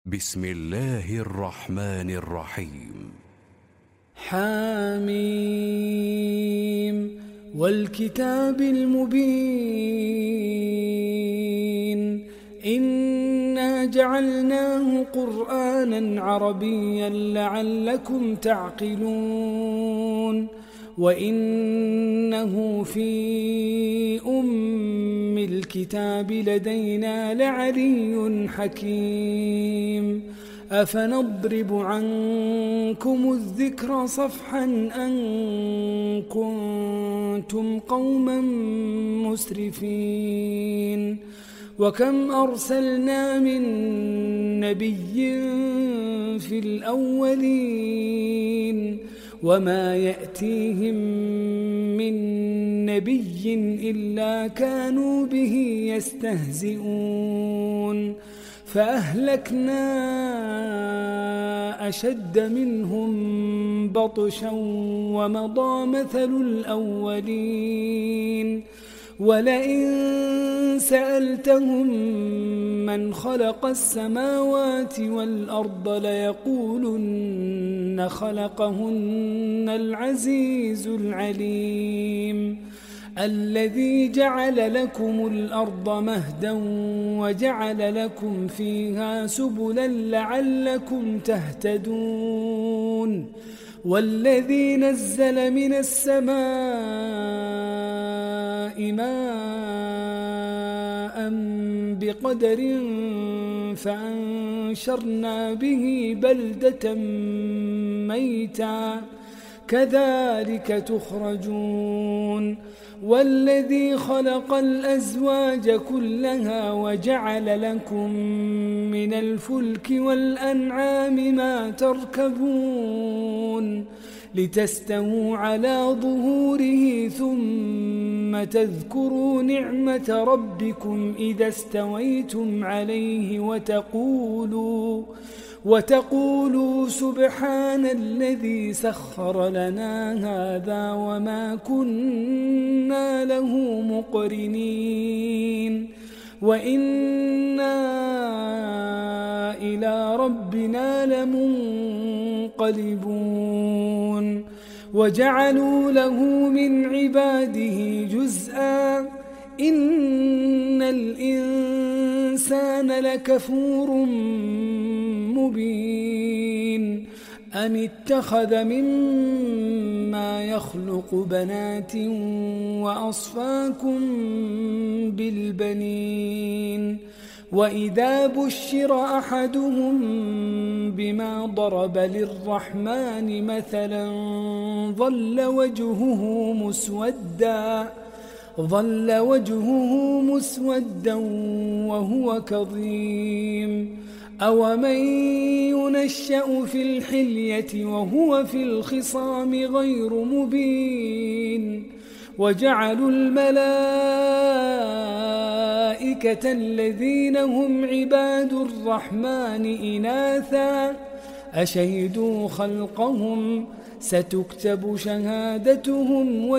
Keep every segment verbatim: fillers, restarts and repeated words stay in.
بسم الله الرحمن الرحيم. حاميم والكتاب المبين إنا جعلناه قرآنا عربيا لعلكم تعقلون وإنه في أم الكتاب لدينا لعلي حكيم أفنضرب عنكم الذكر صفحا أن كنتم قوما مسرفين وكم أرسلنا من نبي في الأولين وما يأتيهم من نبي إلا كانوا به يستهزئون فأهلكنا أشد منهم بطشا ومضى مثل الأولين ولئن سألتهم من خلق السماوات والأرض ليقولن خلقهن العزيز العليم الذي جعل لكم الأرض مهدا وجعل لكم فيها سبلا لعلكم تهتدون والذي نزل من السماء ماء بقدر فأنشرنا به بلدة ميتا كذلك تخرجون والذي خلق الأزواج كلها وجعل لكم من الفلك والأنعام ما تركبون لتستووا على ظهوره ثم تذكروا نعمة ربكم إذا استويتم عليه وتقولوا وتقولوا سبحان الذي سخر لنا هذا وما كنا له مقرنين وإنا إلى ربنا لمنقلبون وجعلوا له من عباده جزءا إن الإنسان لكفور مبين أم اتخذ مما يخلق بنات وأصفاكم بالبنين وإذا بشر أحدهم بما ضرب للرحمن مثلا ظل وجهه مسودا ظل وجهه مسودا وهو كظيم أومن ينشأ في الحلية وهو في الخصام غير مبين وجعلوا الملائكة الذين هم عباد الرحمن إناثا أشهدوا خلقهم ستكتب شهادتهم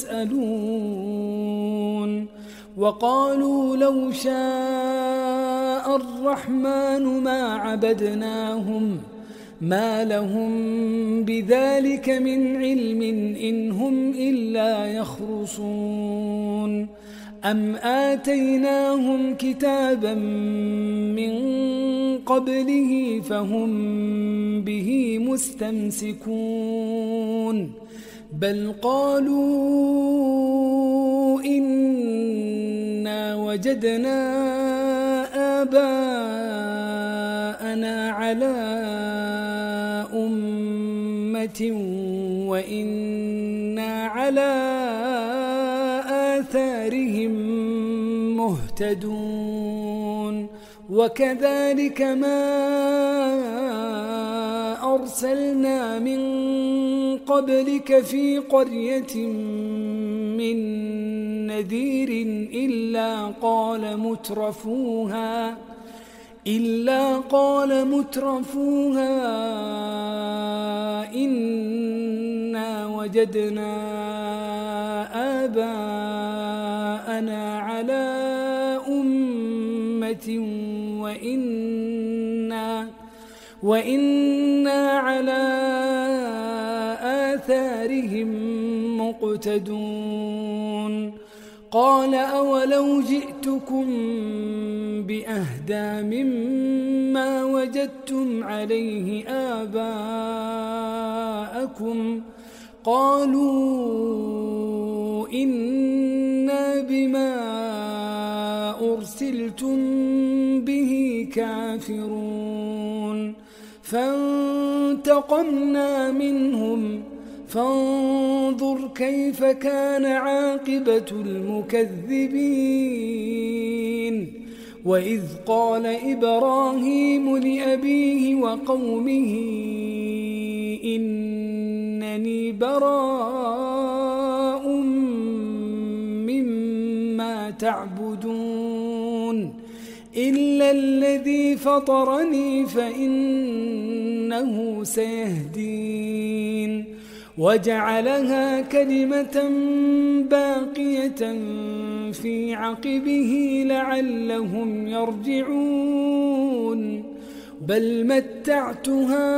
ويسألون وقالوا لو شاء الرحمن ما عبدناهم ما لهم بذلك من علم إن هم إلا يخرصون أم آتيناهم كتابا من قبله فهم به مستمسكون بل قالوا إنا وجدنا آباءنا على أمة وإنا على آثارهم مهتدون وكذلك ما أرسلنا من قبلك في قرية من نذير إلا قال مترفوها إلا قال مترفوها إنا وجدنا آباءنا على أمة وإنا وإنا على آثارهم مقتدون قال أولو جئتكم بأهدى مما وجدتم عليه آباءكم قالوا إنا بما أرسلتم به كافرون فانتقمنا منهم فانظر كيف كان عاقبة المكذبين وإذ قال إبراهيم لأبيه وقومه إنني براء مما تعبدون إلا الذي فطرني فإنه سيهدين وجعلها كلمة باقية في عقبه لعلهم يرجعون بل متعت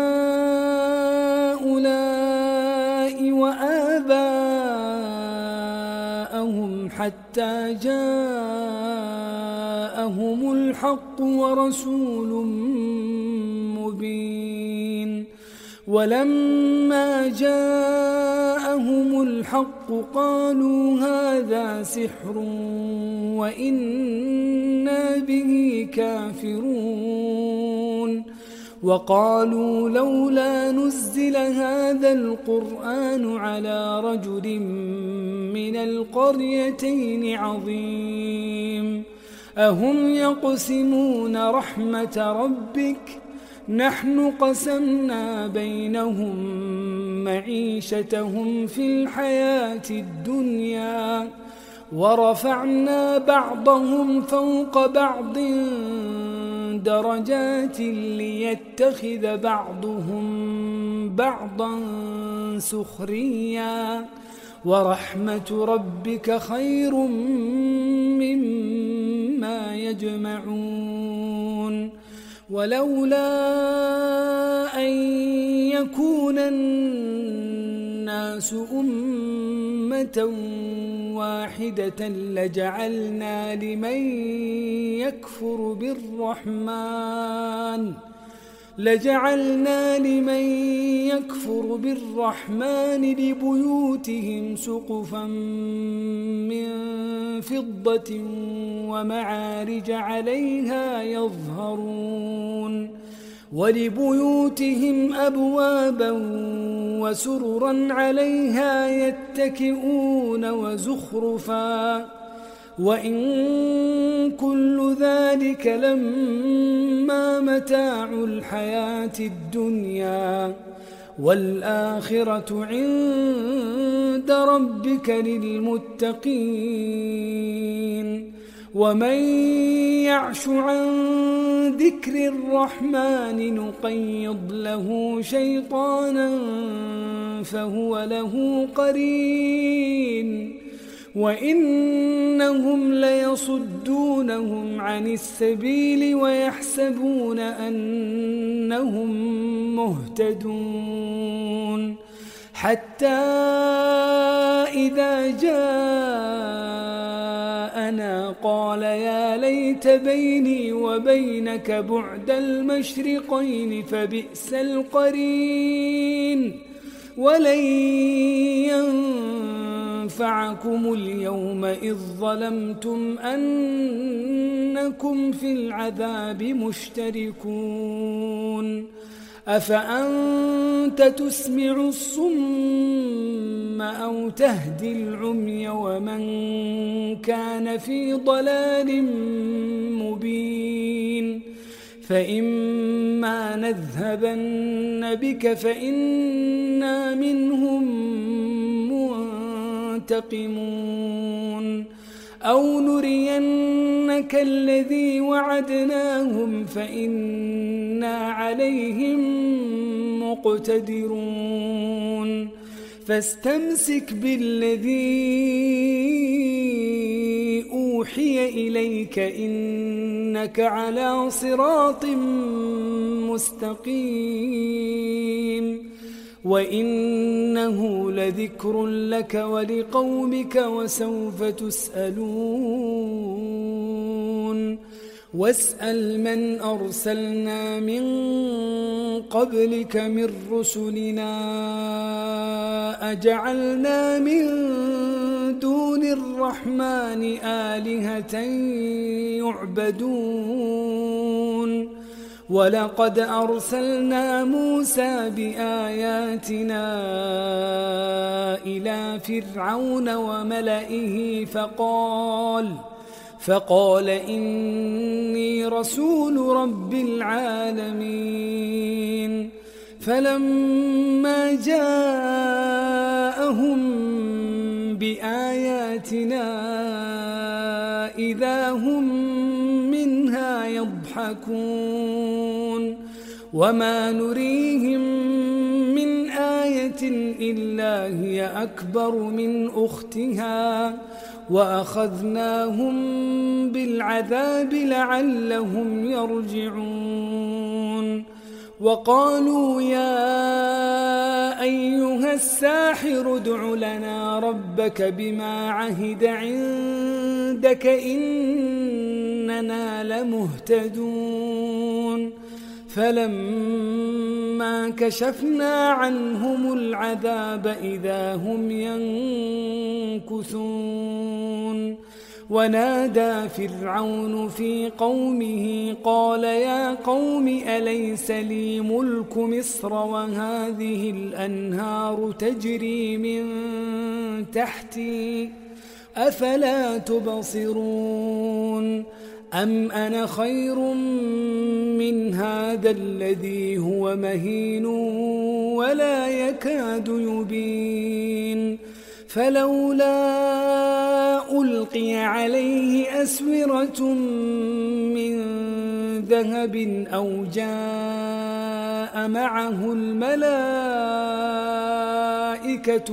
هؤلاء وآباءهم حتى جاءهم الحق ورسول مبين ولما جاءهم الحق قالوا هذا سحر وإنا به كافرون وقالوا لولا نزل هذا القرآن على رجل من القريتين عظيم أهم يقسمون رحمة ربك نحن قسمنا بينهم معيشتهم في الحياة الدنيا ورفعنا بعضهم فوق بعض درجات ليتخذ بعضهم بعضا سخريا ورحمة ربك خير مما يجمعون ولولا أن يكون الناس أمة واحدة لجعلنا لمن يكفر بالرحمن لجعلنا لمن يكفر بالرحمن لبيوتهم سقفا من فضة ومعارج عليها يظهرون ولبيوتهم أبوابا وسررا عليها يتكئون وزخرفا وإن كل ذلك لما متاع الحياة الدنيا والآخرة عند ربك للمتقين ومن يعش عن ذكر الرحمن نقيض له شيطانا فهو له قرين وإنهم ليصدونهم عن السبيل ويحسبون أنهم مهتدون حتى إذا جاءنا قال يا ليت بيني وبينك بعد المشرقين فبئس القرين ولن ينفعكم اليوم إذ ظلمتم أنكم في العذاب مشتركون أفأنت تسمع الصم أو تهدي العمي ومن كان في ضلال مبين فإما نذهبن بك فإنا منهم منتقمون أو نرينك الذي وعدناهم فإنا عليهم مقتدرون فاستمسك بالذي أوحي إليك إنك على صراط مستقيم وإنه لذكر لك ولقومك وسوف تسألون واسأل من أرسلنا من قبلك من رسلنا أجعلنا من دون الرحمن آلهة يعبدون ولقد أرسلنا موسى بآياتنا إلى فرعون وملئه فقال فقال إني رسول رب العالمين فلما جاءهم بآياتنا إذا هم منها يضحكون وما نريهم من آية إلا هي أكبر من أختها وأخذناهم بالعذاب لعلهم يرجعون وقالوا يا أيها الساحر ادع لنا ربك بما عهد عندك إننا لمهتدون فلما كشفنا عنهم العذاب إذا هم ينكثون ونادى فرعون في قومه قال يا قوم أليس لي ملك مصر وهذه الأنهار تجري من تحتي أفلا تبصرون أم أنا خير من هذا الذي هو مهين ولا يكاد يبين فلولا ألقي عليه أسورة من ذهب أو جاء معه الملائكة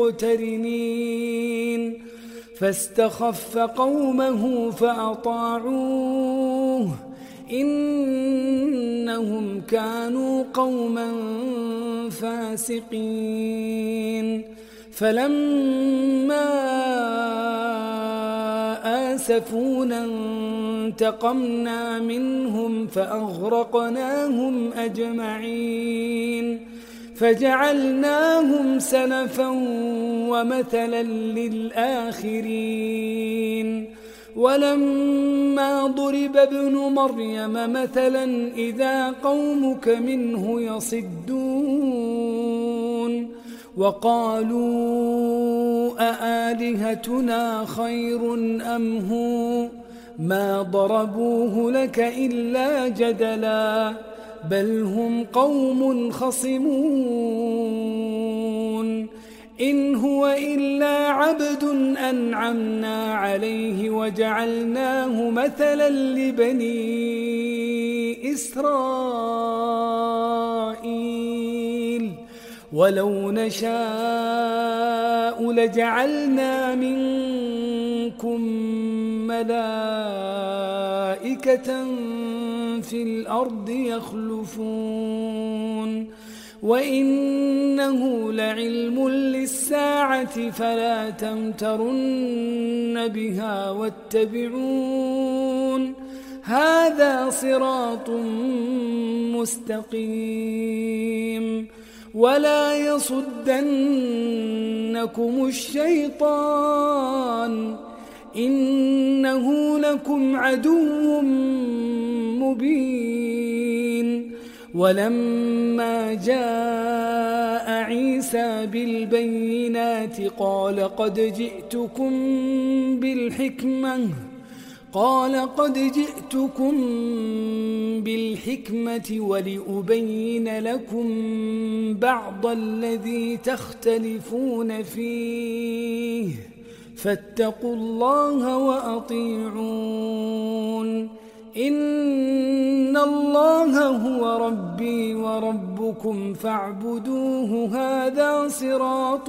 مقترنين فاستخف قومه فأطاعوه إنهم كانوا قوما فاسقين فلما آسفونا انتقمنا منهم فأغرقناهم أجمعين فجعلناهم سلفا ومثلا للآخرين ولما ضرب ابن مريم مثلا إذا قومك منه يصدون وقالوا أآلهتنا خير أم هو ما ضربوه لك إلا جدلا بل هم قوم خصمون إن هو إلا عبد أنعمنا عليه وجعلناه مثلا لبني إسرائيل ولو نشاء لجعلنا منكم ملائكة في الأرض يخلفون وإنه لعلم للساعة فلا تمترن بها واتبعون هذا صراط مستقيم ولا يصدنكم الشيطان إنه لكم عدو مبين ولما جاء عيسى بالبينات قال قد جئتكم بالحكمة قال قد جئتكم بالحكمة ولأبين لكم بعض الذي تختلفون فيه فاتقوا الله وأطيعون إن الله هو ربي وربكم فاعبدوه هذا صراط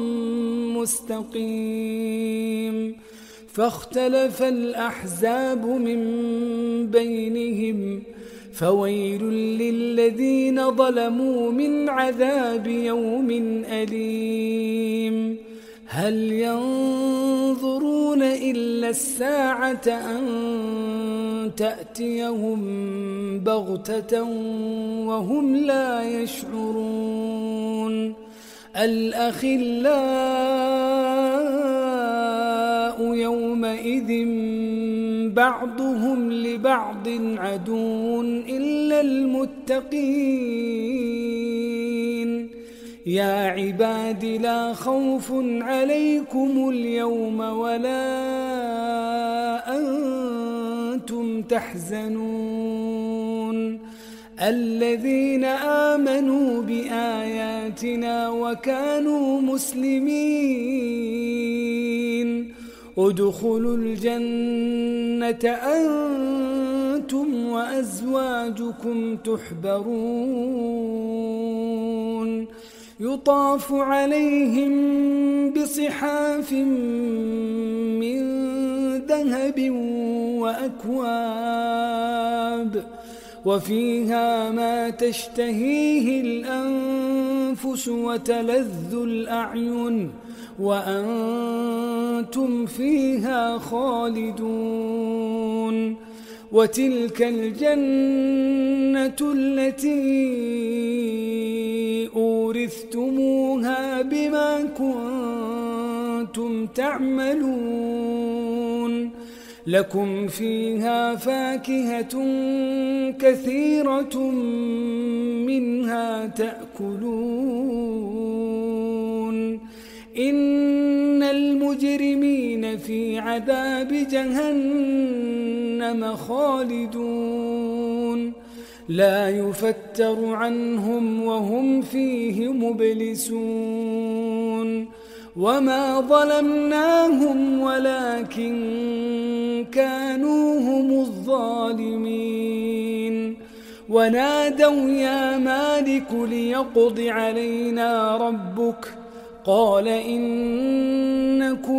مستقيم فاختلف الأحزاب من بينهم فويل للذين الذين ظلموا من عذاب يوم أليم هل ينظرون إلا الساعة أن تأتيهم بغتة وهم لا يشعرون الأخلاء يومئذ بعضهم لبعض عدو إلا المتقين يا عباد لا خوف عليكم اليوم ولا أنتم تحزنون الذين آمنوا بآياتنا وكانوا مسلمين ادخلوا الجنة أنتم وأزواجكم تحبرون يطاف عليهم بصحاف من ذهب وأكواب وفيها ما تشتهيه الأنفس وتلذ الأعين وأنتم فيها خالدون وتلك الجنة التي أورثتموها بما كنتم تعملون لكم فيها فاكهة كثيرة منها تأكلون إن المجرمين في عذاب جهنم خالدون لا يفتر عنهم وهم فيه مبلسون وما ظلمناهم ولكن كانوا هم الظالمين ونادوا يا مالك ليقض علينا ربك قال إنكم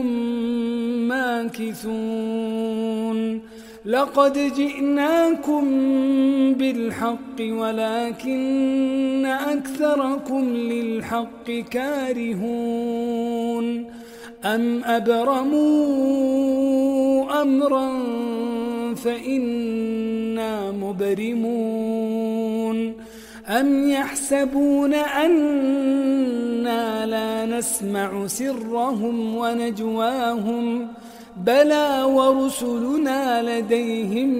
ماكثون لقد جئناكم بالحق ولكن أكثركم للحق كارهون أم أبرموا أمرا فإنا مبرمون أم يحسبون أنا لا نسمع سرهم ونجواهم بلى ورسلنا لديهم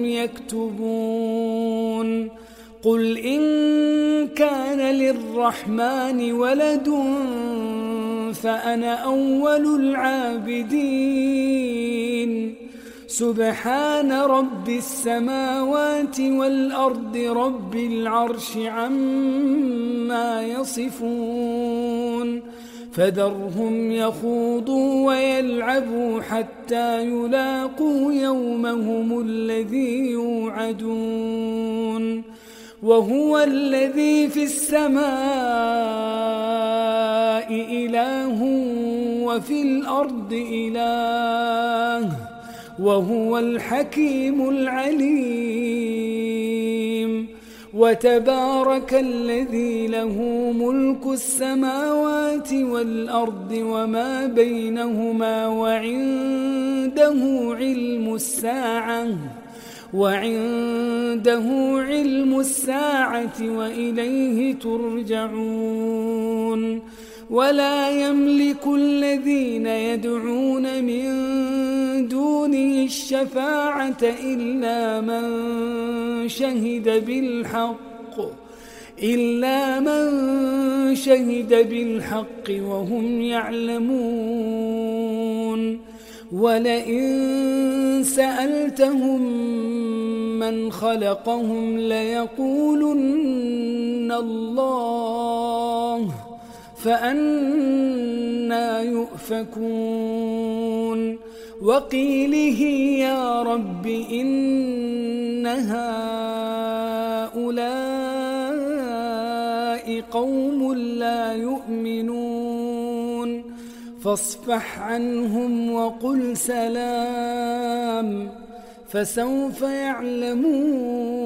يكتبون قل إن كان للرحمن ولد فأنا أول العابدين سبحان رب السماوات والأرض رب العرش عما يصفون فذرهم يخوضوا ويلعبوا حتى يلاقوا يومهم الذي يوعدون وهو الذي في السماء إله وفي الأرض إله وهو الحكيم العليم وتبارك الذي له ملك السماوات والأرض وما بينهما وعنده علم الساعة وعنده علم الساعة وإليه ترجعون ولا يملك الذين يدعون من دونه الشفاعة إلا من شهد بالحق إلا من شهد بالحق وهم يعلمون ولئن سألتهم من خلقهم ليقولن الله فأنى يؤفكون وقيله يا رب إن هؤلاء قوم لا يؤمنون فاصفح عنهم وقل سلام فسوف يعلمون